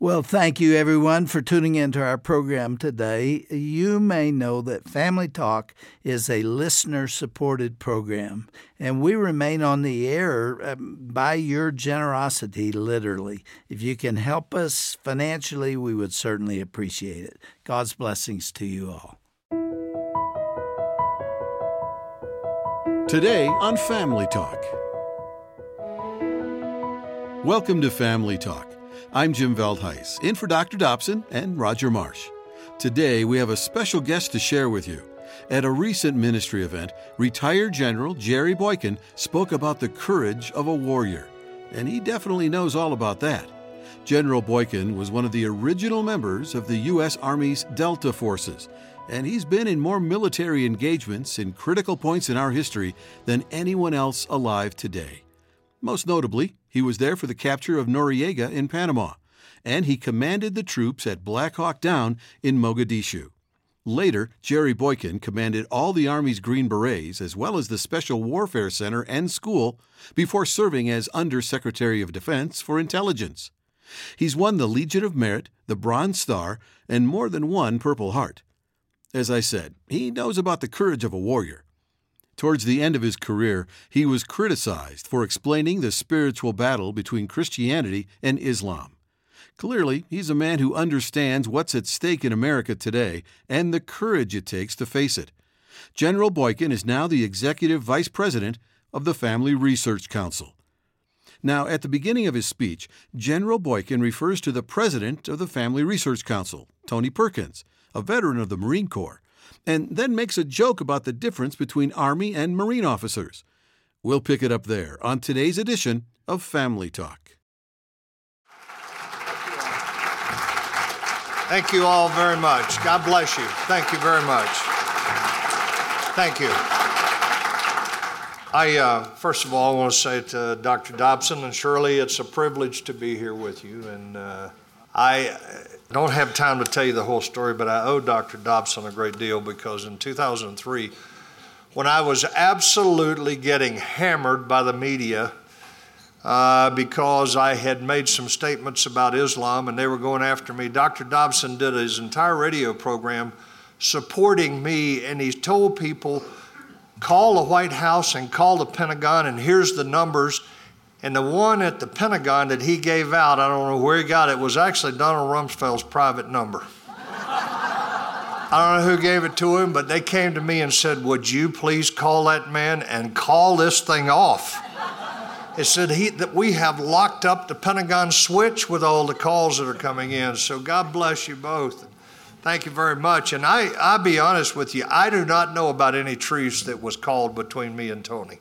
Well, thank you, everyone, for tuning into our program today. You may know that Family Talk is a listener-supported program, and we remain on the air by your generosity, literally. If you can help us financially, we would certainly appreciate it. God's blessings to you all. Today on Family Talk. Welcome to Family Talk. I'm Jim Veldhuis, in for Dr. Dobson and Roger Marsh. Today, we have a special guest to share with you. At a recent ministry event, retired General Jerry Boykin spoke about the courage of a warrior, and he definitely knows all about that. General Boykin was one of the original members of the U.S. Army's Delta Forces, and he's been in more military engagements in critical points in our history than anyone else alive today. Most notably, he was there for the capture of Noriega in Panama, and he commanded the troops at Black Hawk Down in Mogadishu. Later, Jerry Boykin commanded all the Army's Green Berets as well as the Special Warfare Center and School before serving as Under Secretary of Defense for Intelligence. He's won the Legion of Merit, the Bronze Star, and more than one Purple Heart. As I said, he knows about the courage of a warrior. Towards the end of his career, he was criticized for explaining the spiritual battle between Christianity and Islam. Clearly, he's a man who understands what's at stake in America today and the courage it takes to face it. General Boykin is now the Executive Vice President of the Family Research Council. Now, at the beginning of his speech, General Boykin refers to the President of the Family Research Council, Tony Perkins, a veteran of the Marine Corps, and then makes a joke about the difference between Army and Marine officers. We'll pick it up there on today's edition of Family Talk. Thank you all very much. God bless you. Thank you very much. Thank you. First of all, I want to say to Dr. Dobson and Shirley, it's a privilege to be here with you. And I don't have time to tell you the whole story, but I owe Dr. Dobson a great deal because in 2003, when I was absolutely getting hammered by the media because I had made some statements about Islam and they were going after me, Dr. Dobson did his entire radio program supporting me, and he told people, call the White House and call the Pentagon, and here's the numbers. And the one at the Pentagon that he gave out, I don't know where he got it, was actually Donald Rumsfeld's private number. I don't know who gave it to him, but they came to me and said, would you please call that man and call this thing off? It said that we have locked up the Pentagon switch with all the calls that are coming in. So God bless you both. Thank you very much. And I'll be honest with you, I do not know about any truce that was called between me and Tony.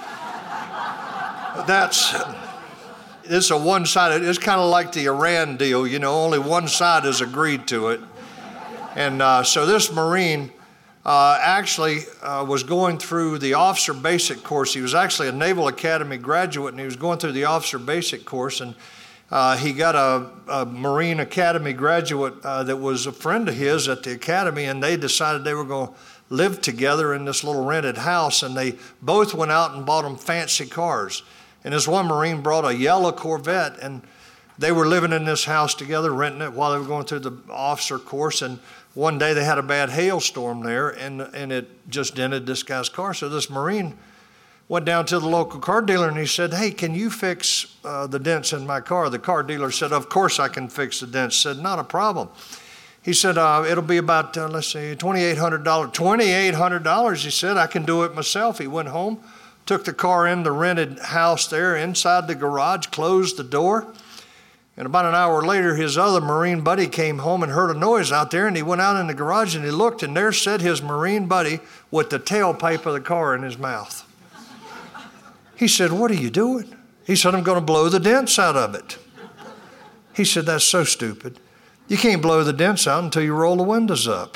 It's a one-sided, it's kind of like the Iran deal, you know, only one side has agreed to it. And so this Marine actually was going through the officer basic course. He was actually a Naval Academy graduate, and he was going through the officer basic course, and he got a Marine Academy graduate that was a friend of his at the academy, and they decided they were going to live together in this little rented house, and they both went out and bought them fancy cars. And this one Marine brought a yellow Corvette, and they were living in this house together, renting it while they were going through the officer course. And one day they had a bad hailstorm there, and it just dented this guy's car. So this Marine went down to the local car dealer, and he said, hey, can you fix the dents in my car? The car dealer said, of course I can fix the dents. He said, not a problem. He said, it'll be about, $2,800. $2,800, he said, I can do it myself. He went home, took the car in the rented house there inside the garage, closed the door. And about an hour later, his other Marine buddy came home and heard a noise out there, and he went out in the garage and he looked, and there sat his Marine buddy with the tailpipe of the car in his mouth. He said, what are you doing? He said, I'm going to blow the dents out of it. He said, that's so stupid. You can't blow the dents out until you roll the windows up.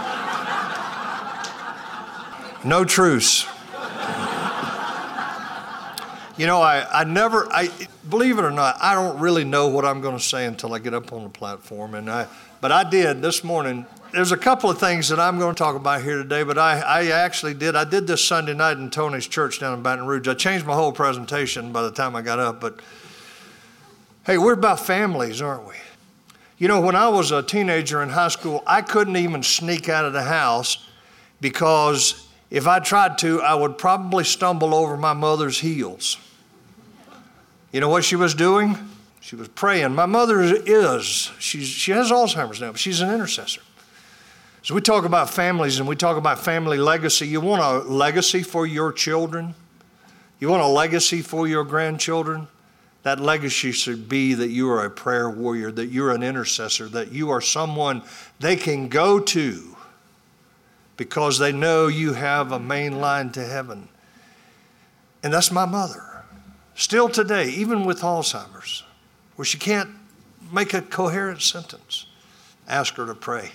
No truce. You know, I believe it or not, I don't really know what I'm going to say until I get up on the platform. But I did this morning. There's a couple of things that I'm going to talk about here today, but I actually did. I did this Sunday night in Tony's church down in Baton Rouge. I changed my whole presentation by the time I got up, but hey, we're about families, aren't we? You know, when I was a teenager in high school, I couldn't even sneak out of the house because if I tried to, I would probably stumble over my mother's heels. You know what she was doing? She was praying. My mother she has Alzheimer's now, but she's an intercessor. So we talk about families and we talk about family legacy. You want a legacy for your children? You want a legacy for your grandchildren? That legacy should be that you are a prayer warrior, that you're an intercessor, that you are someone they can go to because they know you have a main line to heaven. And that's my mother. Still today, even with Alzheimer's, where she can't make a coherent sentence, ask her to pray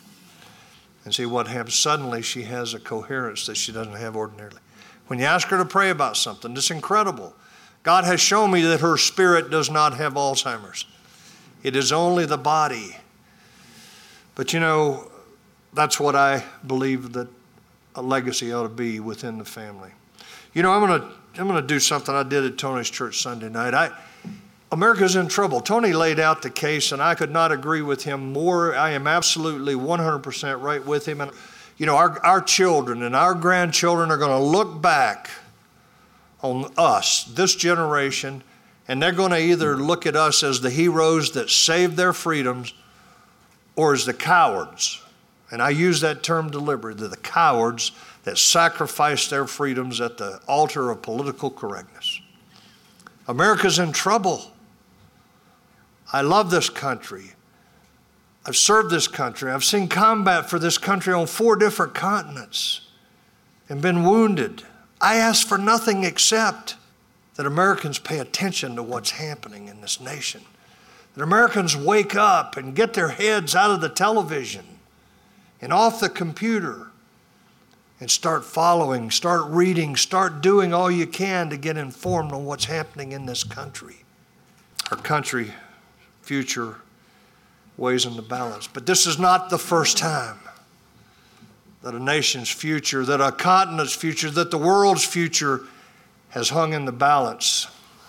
and see what happens. Suddenly she has a coherence that she doesn't have ordinarily. When you ask her to pray about something, it's incredible. God has shown me that her spirit does not have Alzheimer's. It is only the body. But you know, that's what I believe that a legacy ought to be within the family. You know, I'm going to do something I did at Tony's church Sunday night. America's in trouble. Tony laid out the case, and I could not agree with him more. I am absolutely 100% right with him. And you know, our children and our grandchildren are going to look back on us, this generation, and they're going to either look at us as the heroes that saved their freedoms or as the cowards. And I use that term deliberately, the cowards that sacrificed their freedoms at the altar of political correctness. America's in trouble. I love this country. I've served this country. I've seen combat for this country on 4 different continents and been wounded. I ask for nothing except that Americans pay attention to what's happening in this nation. That Americans wake up and get their heads out of the television and off the computer and start following, start reading, start doing all you can to get informed on what's happening in this country. Our country, future, weighs in the balance. But this is not the first time that a nation's future, that a continent's future, that the world's future has hung in the balance.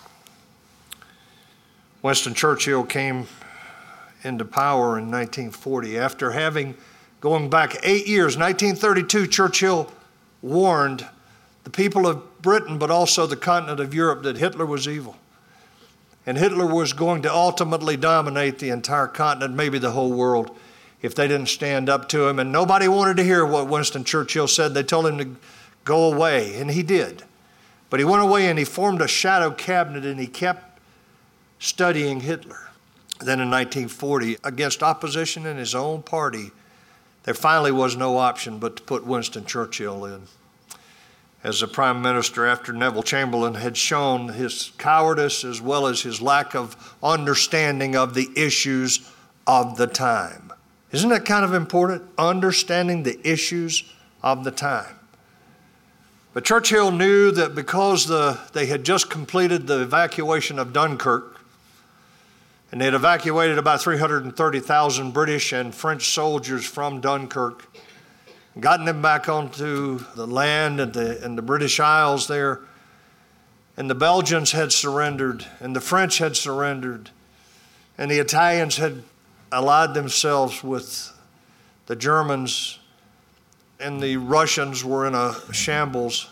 Winston Churchill came into power in 1940 after going back 8 years. 1932, Churchill warned the people of Britain, but also the continent of Europe, that Hitler was evil. And Hitler was going to ultimately dominate the entire continent, maybe the whole world, if they didn't stand up to him. And nobody wanted to hear what Winston Churchill said. They told him to go away, and he did. But he went away and he formed a shadow cabinet and he kept studying Hitler. Then in 1940, against opposition in his own party, there finally was no option but to put Winston Churchill in as the prime minister after Neville Chamberlain had shown his cowardice as well as his lack of understanding of the issues of the time. Isn't that kind of important? Understanding the issues of the time. But Churchill knew that because they had just completed the evacuation of Dunkirk, and they had evacuated about 330,000 British and French soldiers from Dunkirk, gotten them back onto the land and the British Isles there, and the Belgians had surrendered, and the French had surrendered, and the Italians had allied themselves with the Germans, and the Russians were in a shambles.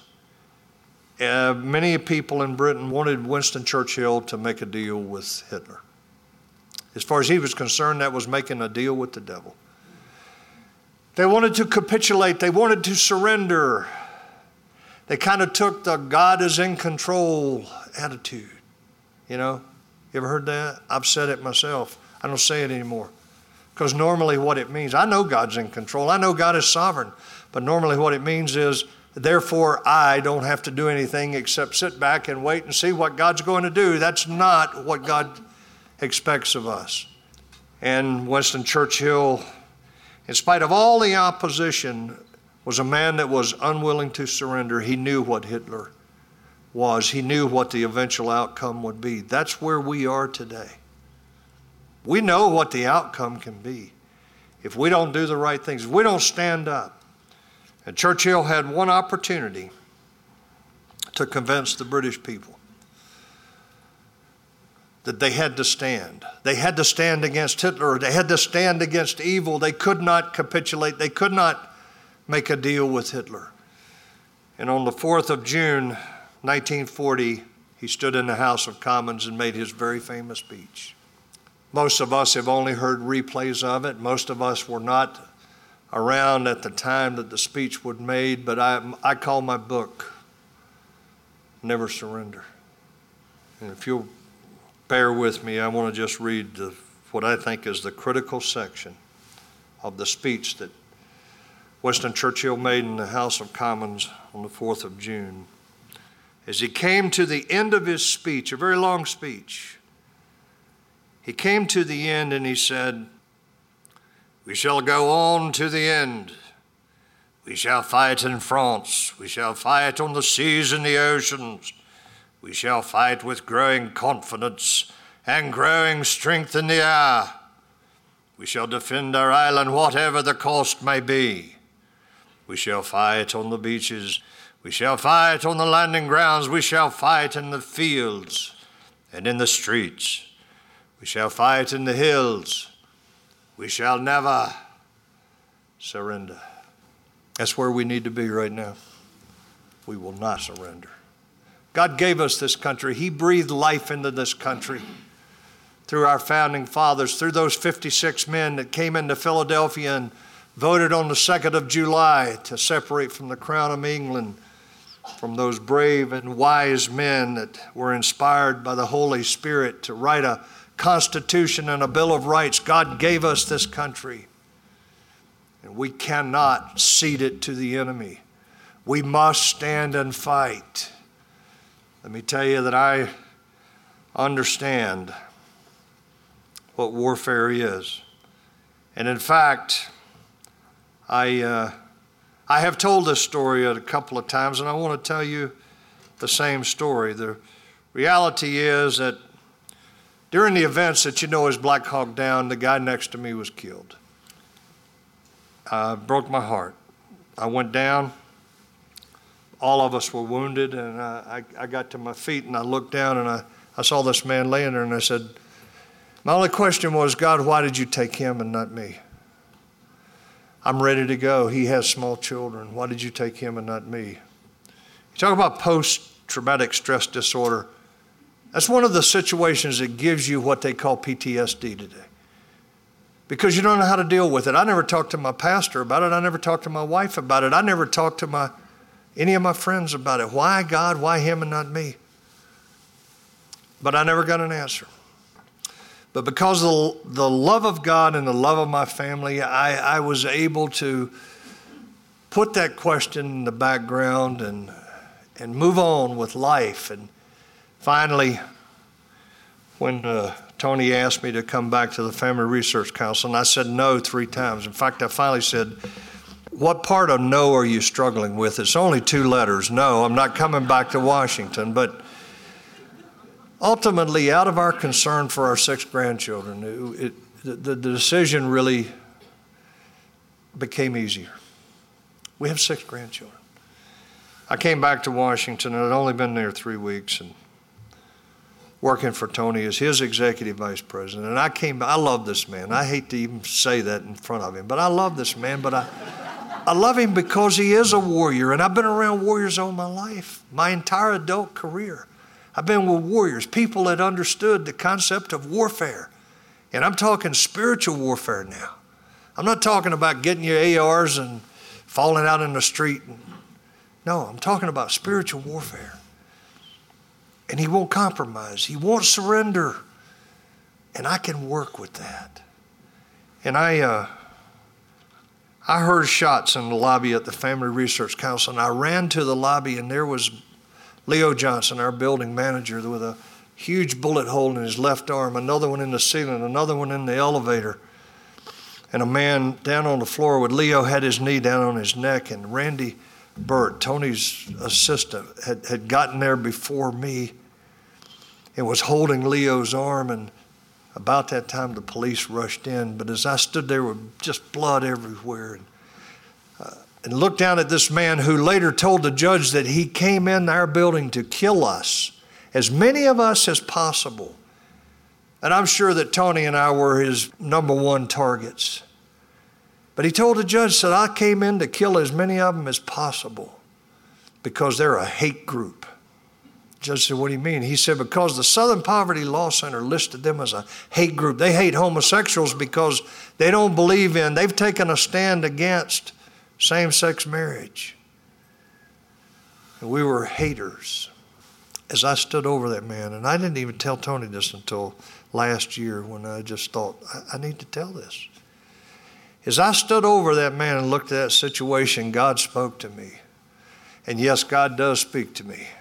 Many people in Britain wanted Winston Churchill to make a deal with Hitler. As far as he was concerned, that was making a deal with the devil. They wanted to capitulate. They wanted to surrender. They kind of took the God is in control attitude. You know, you ever heard that? I've said it myself. I don't say it anymore. Because normally what it means, I know God's in control. I know God is sovereign. But normally what it means is, therefore I don't have to do anything except sit back and wait and see what God's going to do. That's not what God expects of us. And Winston Churchill, in spite of all the opposition, was a man that was unwilling to surrender. He knew what Hitler was. He knew what the eventual outcome would be. That's where we are today. We know what the outcome can be if we don't do the right things, if we don't stand up. And Churchill had one opportunity to convince the British people. that they had to stand. They had to stand against Hitler. They had to stand against evil. They could not capitulate. They could not make a deal with Hitler. And on the 4th of June, 1940, he stood in the House of Commons and made his very famous speech. Most of us have only heard replays of it. Most of us were not around at the time that the speech was made, but I call my book Never Surrender. And if you'll bear with me, I want to just read what I think is the critical section of the speech that Winston Churchill made in the House of Commons on the 4th of June. As he came to the end of his speech, a very long speech, he came to the end and he said, "We shall go on to the end. We shall fight in France. We shall fight on the seas and the oceans. We shall fight with growing confidence and growing strength in the air. We shall defend our island whatever the cost may be. We shall fight on the beaches. We shall fight on the landing grounds. We shall fight in the fields and in the streets. We shall fight in the hills. We shall never surrender." That's where we need to be right now. We will not surrender. God gave us this country. He breathed life into this country through our founding fathers, through those 56 men that came into Philadelphia and voted on the 2nd of July to separate from the Crown of England, from those brave and wise men that were inspired by the Holy Spirit to write a Constitution and a Bill of Rights. God gave us this country, and we cannot cede it to the enemy. We must stand and fight. Let me tell you that I understand what warfare is. And in fact, I have told this story a couple of times, and I want to tell you the same story. The reality is that during the events that you know as Black Hawk Down, the guy next to me was killed. Broke my heart. I went down. All of us were wounded, and I got to my feet, and I looked down, and I saw this man laying there, and I said, my only question was, God, why did you take him and not me? I'm ready to go. He has small children. Why did you take him and not me? You talk about post-traumatic stress disorder. That's one of the situations that gives you what they call PTSD today, because you don't know how to deal with it. I never talked to my pastor about it. I never talked to my wife about it. I never talked to any of my friends about it. Why God? Why him and not me? But I never got an answer. But because of the love of God and the love of my family, I was able to put that question in the background and move on with life. And finally, when Tony asked me to come back to the Family Research Council, and I said no 3 times. In fact, I finally said, what part of no are you struggling with? It's only 2 letters. No, I'm not coming back to Washington. But ultimately, out of our concern for our 6 grandchildren, the decision really became easier. We have 6 grandchildren. I came back to Washington, and I'd only been there 3 weeks, and working for Tony as his executive vice president. And I love this man. I hate to even say that in front of him, but I love this man. But I love him because he is a warrior, and I've been around warriors all my life, my entire adult career. I've been with warriors, people that understood the concept of warfare. And I'm talking spiritual warfare now. I'm not talking about getting your ARs and falling out in the street. No, I'm talking about spiritual warfare. And he won't compromise. He won't surrender. And I can work with that. And I heard shots in the lobby at the Family Research Council, and I ran to the lobby, and there was Leo Johnson, our building manager, with a huge bullet hole in his left arm, another one in the ceiling, another one in the elevator. And a man down on the floor with Leo had his knee down on his neck, and Randy Burt, Tony's assistant, had gotten there before me and was holding Leo's arm, and about that time the police rushed in. But as I stood there with just blood everywhere and looked down at this man who later told the judge that he came in our building to kill us, as many of us as possible, And I'm sure that Tony and I were his number one targets. But he told the judge, said, I came in to kill as many of them as possible because they're a hate group. The judge said, what do you mean? He said, because the Southern Poverty Law Center listed them as a hate group. They hate homosexuals because they don't believe in, they've taken a stand against same-sex marriage. And we were haters. As I stood over that man, and I didn't even tell Tony this until last year when I just thought, I need to tell this. As I stood over that man and looked at that situation, God spoke to me. And yes, God does speak to me.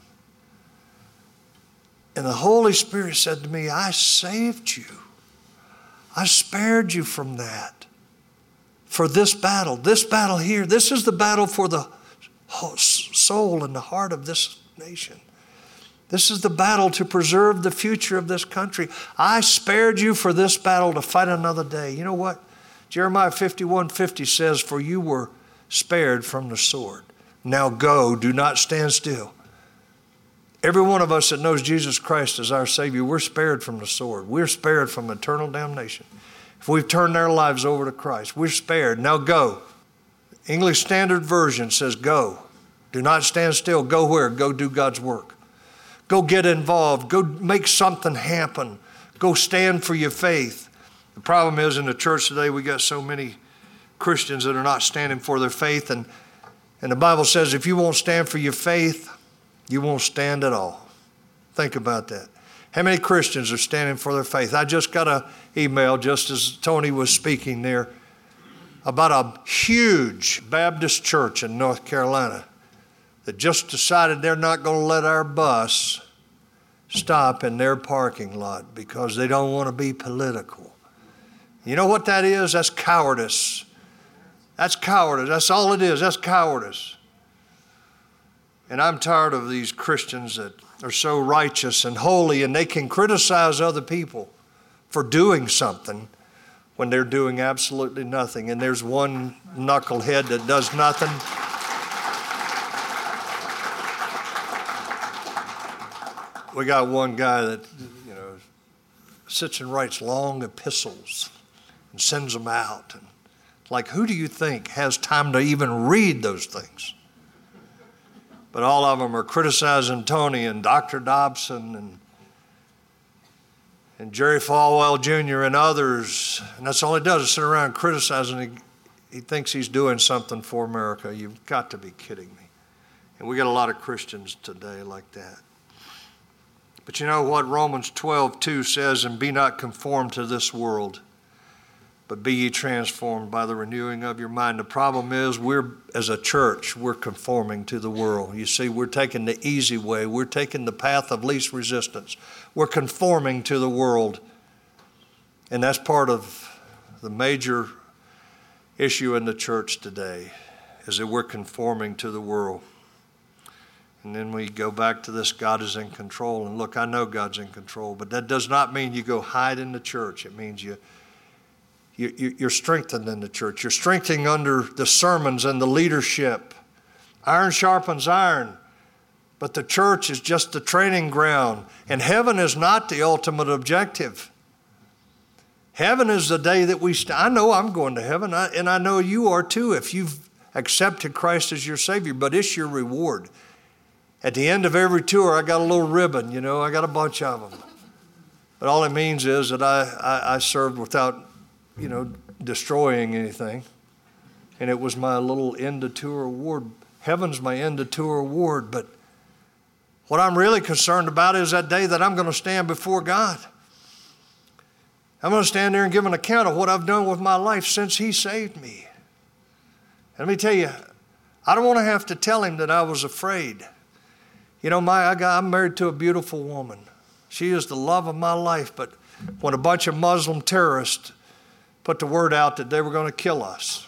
And the Holy Spirit said to me, I saved you. I spared you from that. For this battle here, this is the battle for the soul and the heart of this nation. This is the battle to preserve the future of this country. I spared you for this battle to fight another day. You know what? Jeremiah 51:50 says, for you were spared from the sword. Now go, do not stand still. Every one of us that knows Jesus Christ as our Savior, we're spared from the sword. We're spared from eternal damnation. If we've turned our lives over to Christ, we're spared. Now go. English Standard Version says go. Do not stand still. Go where? Go do God's work. Go get involved. Go make something happen. Go stand for your faith. The problem is in the church today, we got so many Christians that are not standing for their faith. And the Bible says if you won't stand for your faith, you won't stand at all. Think about that. How many Christians are standing for their faith? I just got an email just as Tony was speaking there about a huge Baptist church in North Carolina that just decided they're not going to let our bus stop in their parking lot because they don't want to be political. You know what that is? That's cowardice. That's cowardice. That's all it is. That's cowardice. And I'm tired of these Christians that are so righteous and holy and they can criticize other people for doing something when they're doing absolutely nothing. And there's one knucklehead that does nothing. We got one guy that, sits and writes long epistles and sends them out. And like, who do you think has time to even read those things? But all of them are criticizing Tony and Dr. Dobson and Jerry Falwell Jr. and others. And that's all he does is sit around and criticizing. He thinks he's doing something for America. You've got to be kidding me. And we got a lot of Christians today like that. But you know what Romans 12:2 says, and be not conformed to this world, but be ye transformed by the renewing of your mind. The problem is as a church, we're conforming to the world. You see, we're taking the easy way. We're taking the path of least resistance. We're conforming to the world. And that's part of the major issue in the church today, is that we're conforming to the world. And then we go back to this, God is in control. And look, I know God's in control, but that does not mean you go hide in the church. It means you're strengthened in the church. You're strengthening under the sermons and the leadership. Iron sharpens iron, but the church is just the training ground. And heaven is not the ultimate objective. Heaven is the day that I know I'm going to heaven, and I know you are too if you've accepted Christ as your Savior, but it's your reward. At the end of every tour, I got a little ribbon, I got a bunch of them. But all it means is that I served without, destroying anything. And it was my little end of tour award. Heaven's my end of tour award. But what I'm really concerned about is that day that I'm going to stand before God. I'm going to stand there and give an account of what I've done with my life since He saved me. And let me tell you, I don't want to have to tell Him that I was afraid. I'm married to a beautiful woman. She is the love of my life, but when a bunch of Muslim terrorists put the word out that they were going to kill us,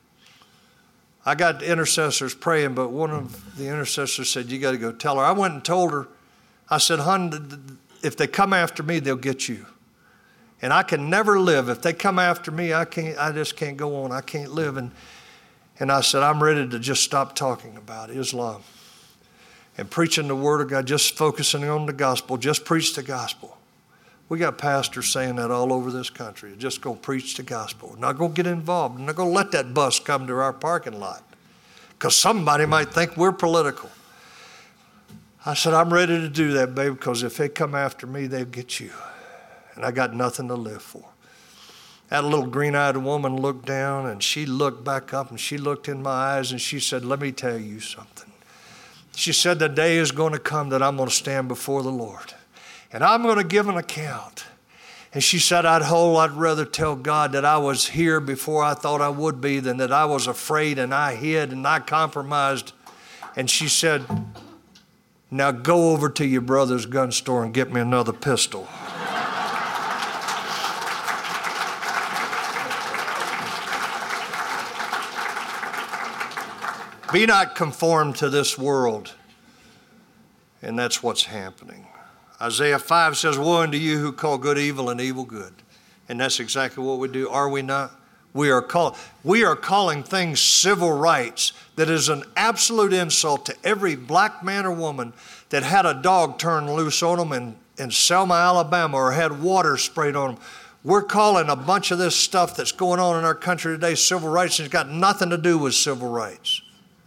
I got intercessors praying, but one of the intercessors said, you got to go tell her. I went and told her, I said, hon, if they come after me, they'll get you. And I can never live. If they come after me, I just can't go on. I can't live. And I said, I'm ready to just stop talking about Islam and preaching the Word of God, just focusing on the gospel. Just preach the gospel. We got pastors saying that all over this country. Just go preach the gospel. Not going to get involved. Not going to let that bus come to our parking lot because somebody might think we're political. I said, I'm ready to do that, babe, because if they come after me, they'll get you. And I got nothing to live for. That little green-eyed woman looked down, and she looked back up, and she looked in my eyes, and she said, let me tell you something. She said, the day is going to come that I'm going to stand before the Lord, and I'm going to give an account. And she said, I'd rather tell God that I was here before I thought I would be than that I was afraid and I hid and I compromised. And she said, now go over to your brother's gun store and get me another pistol. Be not conformed to this world. And that's what's happening. Isaiah 5 says, woe unto you who call good evil and evil good. And that's exactly what we do, are we not? We are calling things civil rights that is an absolute insult to every black man or woman that had a dog turned loose on them in Selma, Alabama, or had water sprayed on them. We're calling a bunch of this stuff that's going on in our country today civil rights, and it's got nothing to do with civil rights.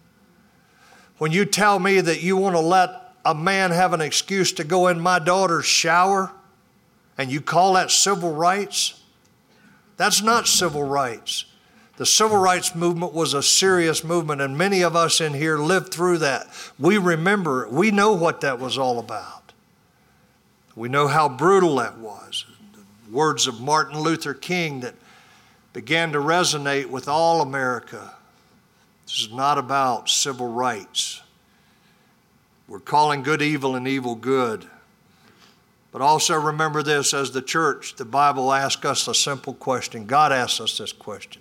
When you tell me that you want to let a man have an excuse to go in my daughter's shower, and you call that civil rights, that's not civil rights. The civil rights movement was a serious movement, and many of us in here lived through that. We remember it. We know what that was all about. We know how brutal that was. The words of Martin Luther King that began to resonate with all America. This is not about civil rights. We're calling good evil and evil good. But also remember this, as the church, the Bible asks us a simple question. God asks us this question.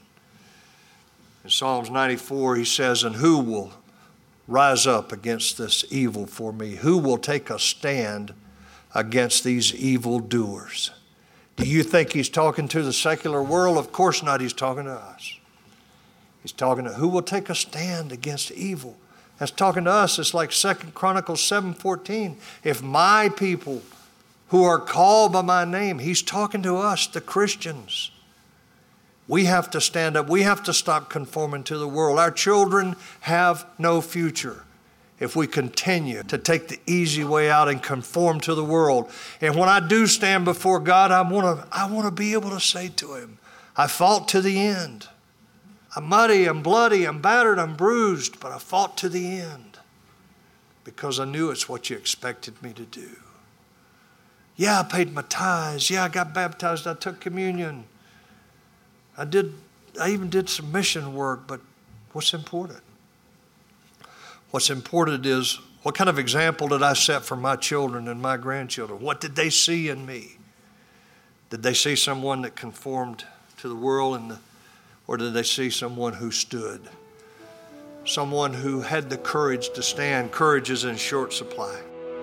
In Psalms 94, he says, and who will rise up against this evil for me? Who will take a stand against these evildoers? Do you think he's talking to the secular world? Of course not. He's talking to us. He's talking to who will take a stand against evil. That's talking to us. It's like 2 Chronicles 7:14. If my people who are called by my name, he's talking to us, the Christians. We have to stand up. We have to stop conforming to the world. Our children have no future if we continue to take the easy way out and conform to the world. And when I do stand before God, I want to be able to say to him, I fought to the end. I'm muddy, I'm bloody, I'm battered, I'm bruised, but I fought to the end because I knew it's what you expected me to do. Yeah, I paid my tithes. Yeah, I got baptized. I took communion. I even did some mission work, but what's important? What's important is what kind of example did I set for my children and my grandchildren? What did they see in me? Did they see someone that conformed to the world or did they see someone who stood? Someone who had the courage to stand. Courage is in short supply.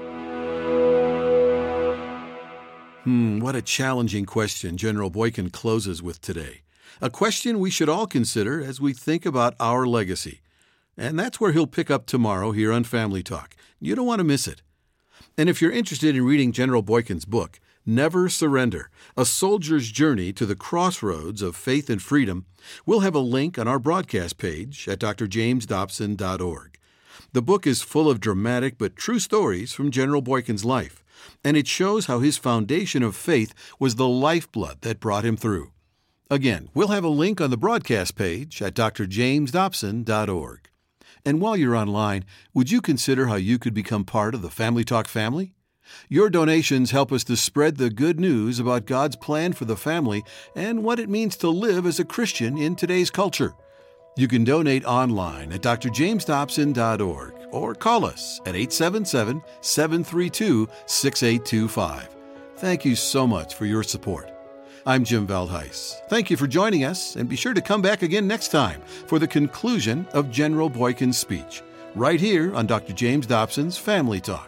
What a challenging question General Boykin closes with today. A question we should all consider as we think about our legacy. And that's where he'll pick up tomorrow here on Family Talk. You don't want to miss it. And if you're interested in reading General Boykin's book, Never Surrender, A Soldier's Journey to the Crossroads of Faith and Freedom, we'll have a link on our broadcast page at drjamesdobson.org. The book is full of dramatic but true stories from General Boykin's life, and it shows how his foundation of faith was the lifeblood that brought him through. Again, we'll have a link on the broadcast page at drjamesdobson.org. And while you're online, would you consider how you could become part of the Family Talk family? Your donations help us to spread the good news about God's plan for the family and what it means to live as a Christian in today's culture. You can donate online at drjamesdobson.org or call us at 877-732-6825. Thank you so much for your support. I'm Jim Veldhuis. Thank you for joining us, and be sure to come back again next time for the conclusion of General Boykin's speech, right here on Dr. James Dobson's Family Talk.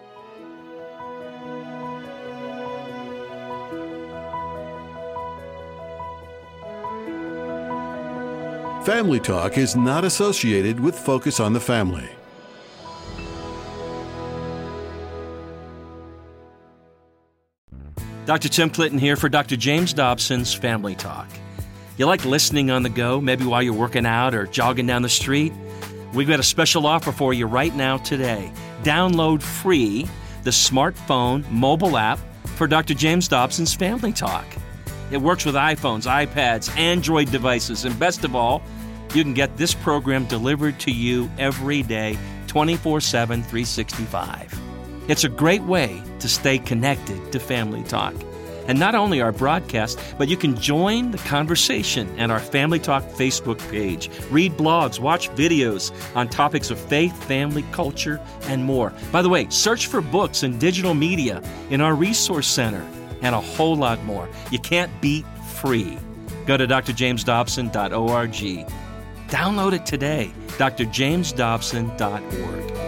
Family Talk is not associated with Focus on the Family. Dr. Tim Clinton here for Dr. James Dobson's Family Talk. You like listening on the go, maybe while you're working out or jogging down the street? We've got a special offer for you right now today. Download free the smartphone mobile app for Dr. James Dobson's Family Talk. It works with iPhones, iPads, Android devices, and best of all, you can get this program delivered to you every day, 24/7, 365. It's a great way to stay connected to Family Talk. And not only our broadcast, but you can join the conversation at our Family Talk Facebook page, read blogs, watch videos on topics of faith, family, culture, and more. By the way, search for books and digital media in our resource center and a whole lot more. You can't beat free. Go to drjamesdobson.org. Download it today, drjamesdobson.org.